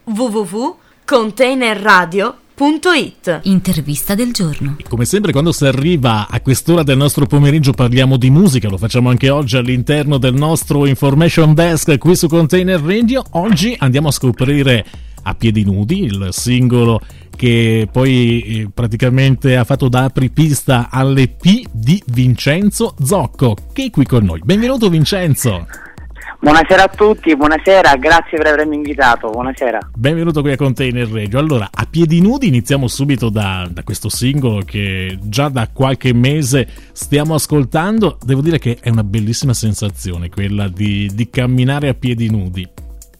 www.containerradio.it. Intervista del giorno. Come sempre, quando si arriva a quest'ora del nostro pomeriggio parliamo di musica, lo facciamo anche oggi all'interno del nostro Information Desk qui su Container Radio. Oggi andiamo a scoprire A piedi nudi, il singolo che poi praticamente ha fatto da apripista all'EP di Vincenzo Zocco, che è qui con noi. Benvenuto Vincenzo! Buonasera a tutti, buonasera, grazie per avermi invitato, buonasera. Benvenuto qui a Container Radio. Allora, A piedi nudi iniziamo subito da questo singolo che già da qualche mese stiamo ascoltando. Devo dire che è una bellissima sensazione quella di camminare a piedi nudi.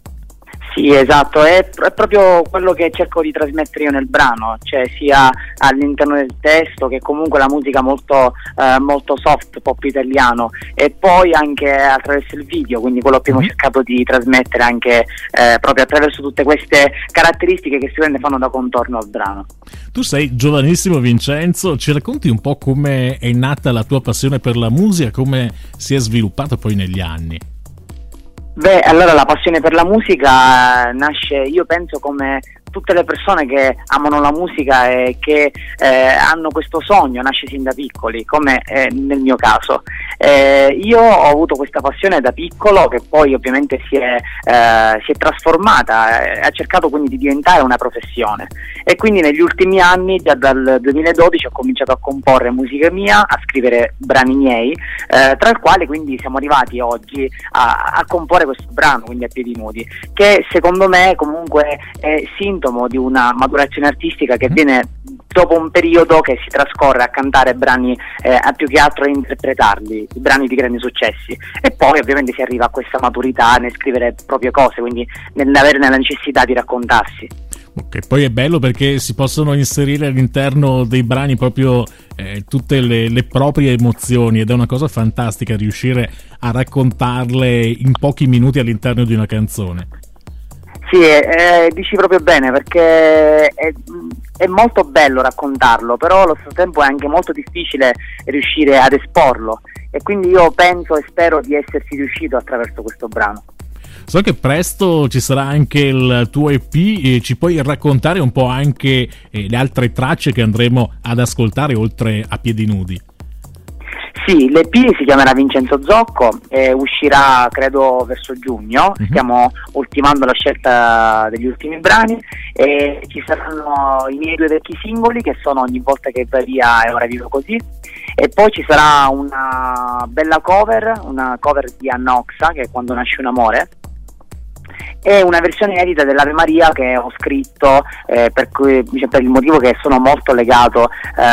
Sì, esatto, è proprio quello che cerco di trasmettere io nel brano, cioè sia all'interno del testo che comunque la musica molto soft, pop italiano, e poi anche attraverso il video, quindi quello che abbiamo cercato di trasmettere anche proprio attraverso tutte queste caratteristiche che sicuramente fanno da contorno al brano. Tu sei giovanissimo Vincenzo, ci racconti un po' come è nata la tua passione per la musica, come si è sviluppata poi negli anni? Beh, allora la passione per la musica nasce, io penso, come tutte le persone che amano la musica e che hanno questo sogno, nasce sin da piccoli, come nel mio caso. Io ho avuto questa passione da piccolo, che poi ovviamente si è trasformata, ha cercato quindi di diventare una professione, e quindi negli ultimi anni, già dal 2012, ho cominciato a comporre musica mia, a scrivere brani miei, tra il quale quindi siamo arrivati oggi a comporre questo brano, quindi A piedi nudi, che secondo me comunque è sintomo di una maturazione artistica che viene dopo un periodo che si trascorre a cantare brani, a più che altro a interpretarli, i brani di grandi successi, e poi ovviamente si arriva a questa maturità nel scrivere proprie cose, quindi nell'avere la necessità di raccontarsi. Che poi è bello perché si possono inserire all'interno dei brani proprio tutte le proprie emozioni, ed è una cosa fantastica riuscire a raccontarle in pochi minuti all'interno di una canzone. Sì, dici proprio bene, perché è molto bello raccontarlo, però allo stesso tempo è anche molto difficile riuscire ad esporlo, e quindi io penso e spero di esserci riuscito attraverso questo brano. So che presto ci sarà anche il tuo EP, e ci puoi raccontare un po' anche le altre tracce che andremo ad ascoltare oltre A piedi nudi? Sì, l'EP si chiamerà Vincenzo Zocco e uscirà credo verso giugno. Stiamo ultimando la scelta degli ultimi brani, e ci saranno i miei 2 vecchi singoli, che sono Ogni volta che vai via e Ora vivo così, e poi ci sarà una bella cover di Anna Oxa, che è Quando nasce un amore, e una versione edita dell'Ave Maria che ho scritto per il motivo che sono molto legato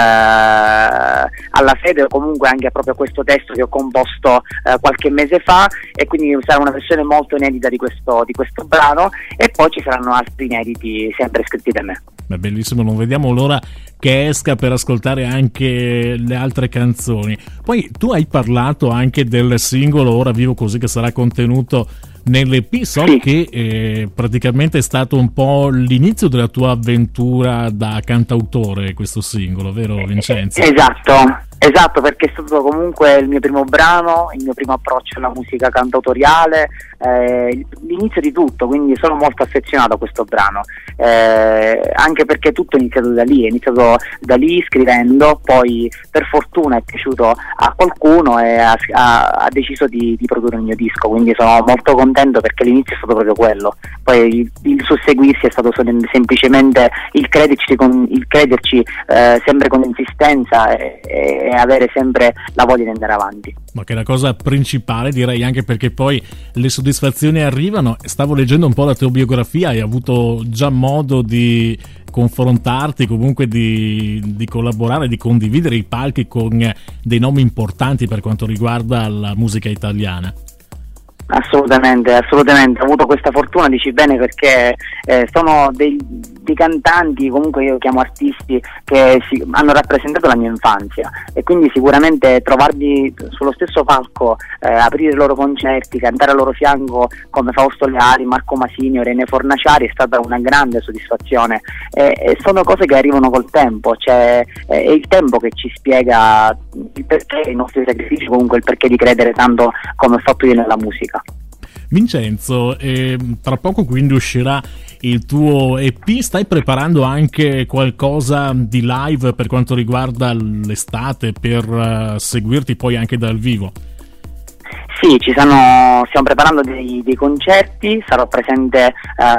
alla fede, o comunque anche proprio a questo testo che ho composto qualche mese fa, e quindi sarà una versione molto inedita di questo brano, e poi ci saranno altri inediti sempre scritti da me. Beh, bellissimo, non vediamo l'ora che esca per ascoltare anche le altre canzoni. Poi tu hai parlato anche del singolo Ora vivo così, che sarà contenuto nell'EP. So che praticamente è stato un po' l'inizio della tua avventura da cantautore questo singolo, vero Vincenzo? Esatto, perché è stato comunque il mio primo brano, il mio primo approccio alla musica cantautoriale, l'inizio di tutto, quindi sono molto affezionato a questo brano, anche perché tutto è iniziato da lì scrivendo, poi per fortuna è piaciuto a qualcuno e ha deciso di produrre il mio disco, quindi sono molto contento perché l'inizio è stato proprio quello, poi il susseguirsi è stato semplicemente il crederci sempre con insistenza e avere sempre la voglia di andare avanti. Ma che è la cosa principale, direi, anche perché poi le soddisfazioni arrivano. Stavo leggendo un po' la tua biografia, hai avuto già modo di confrontarti, comunque di collaborare, di condividere i palchi con dei nomi importanti per quanto riguarda la musica italiana. Assolutamente, ho avuto questa fortuna, dici bene, perché sono dei cantanti, comunque io chiamo artisti, che hanno rappresentato la mia infanzia, e quindi sicuramente trovarli sullo stesso palco, aprire i loro concerti, cantare al loro fianco come Fausto Leali, Marco Masini o Irene Fornaciari è stata una grande soddisfazione, e sono cose che arrivano col tempo, cioè è il tempo che ci spiega il perché i nostri sacrifici, comunque il perché di credere tanto come ho fatto io nella musica. Vincenzo, tra poco quindi uscirà il tuo EP, stai preparando anche qualcosa di live per quanto riguarda l'estate, per seguirti poi anche dal vivo? Sì, stiamo preparando dei concerti, sarò presente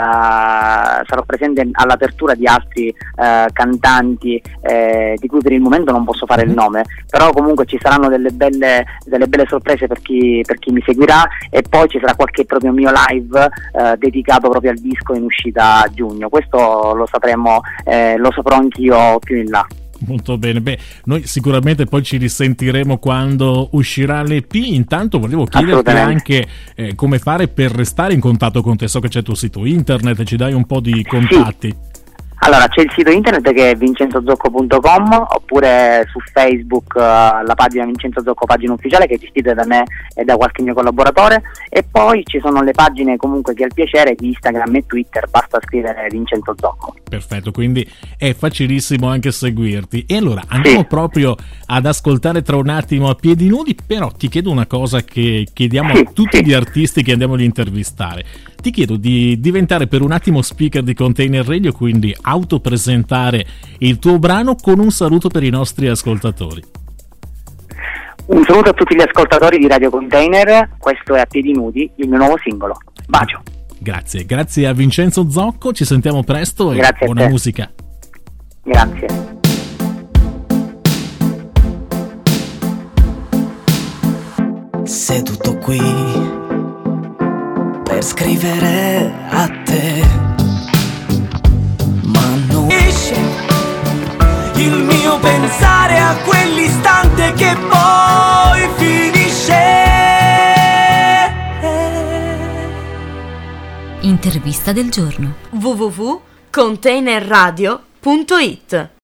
all'apertura di altri cantanti di cui per il momento non posso fare il nome, però comunque ci saranno delle belle sorprese per chi mi seguirà, e poi ci sarà qualche proprio mio live dedicato proprio al disco in uscita a giugno. Questo lo saprò anch'io più in là. Molto bene, noi sicuramente poi ci risentiremo quando uscirà l'EP. Intanto volevo chiederti anche come fare per restare in contatto con te. So che c'è il tuo sito internet, ci dai un po' di contatti? Sì. Allora, c'è il sito internet che è vincenzozocco.com, oppure su Facebook la pagina Vincenzo Zocco, pagina ufficiale, che è gestita da me e da qualche mio collaboratore, e poi ci sono le pagine comunque che ho il piacere di Instagram e Twitter, basta scrivere Vincenzo Zocco. Perfetto, quindi è facilissimo anche seguirti. E allora andiamo proprio ad ascoltare tra un attimo A Piedi Nudi, però ti chiedo una cosa che chiediamo a tutti gli artisti che andiamo ad intervistare. Ti chiedo di diventare per un attimo speaker di Container Radio, quindi autopresentare il tuo brano con un saluto per i nostri ascoltatori. Un saluto a tutti gli ascoltatori di Radio Container, questo è A Piedi Nudi, il mio nuovo singolo. Bacio. Grazie a Vincenzo Zocco, ci sentiamo presto e buona musica. Grazie. Seduto qui per scrivere a te, ma non esce il mio pensare a quell'istante che poi finisce. Intervista del giorno. www.containerradio.it